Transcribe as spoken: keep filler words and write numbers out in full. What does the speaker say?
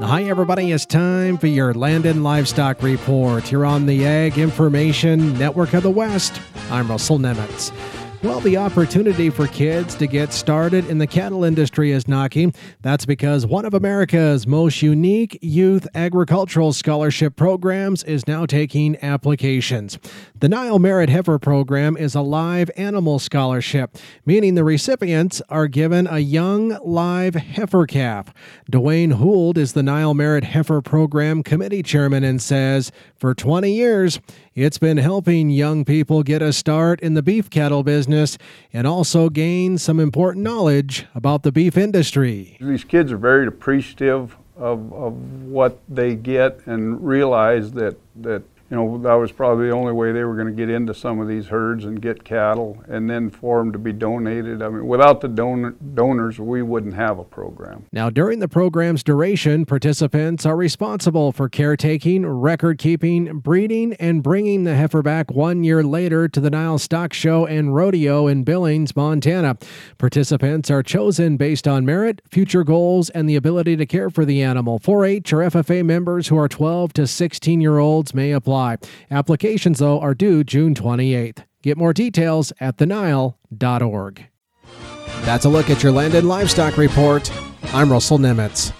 Hi, everybody. It's time for your Land and Livestock Report here on the Ag Information Network of the West. I'm Russell Nemitz. Well, the opportunity for kids to get started in the cattle industry is knocking. That's because one of America's most unique youth agricultural scholarship programs is now taking applications. The Nile Merit Heifer Program is a live animal scholarship, meaning the recipients are given a young live heifer calf. Dwayne Hould is the Nile Merit Heifer Program committee chairman and says, for twenty years, it's been helping young people get a start in the beef cattle business and also gain some important knowledge about the beef industry. These kids are very appreciative of, of what they get and realize that, that you know, that was probably the only way they were going to get into some of these herds and get cattle, and then for them to be donated. I mean, without the donor, donors, we wouldn't have a program. Now, during the program's duration, participants are responsible for caretaking, record keeping, breeding, and bringing the heifer back one year later to the Nile Stock Show and Rodeo in Billings, Montana. Participants are chosen based on merit, future goals, and the ability to care for the animal. four H or F F A members who are twelve to sixteen year olds may apply. Applications, though, are due June twenty-eighth. Get more details at the nile dot org. That's a look at your Land and Livestock Report. I'm Russell Nemitz.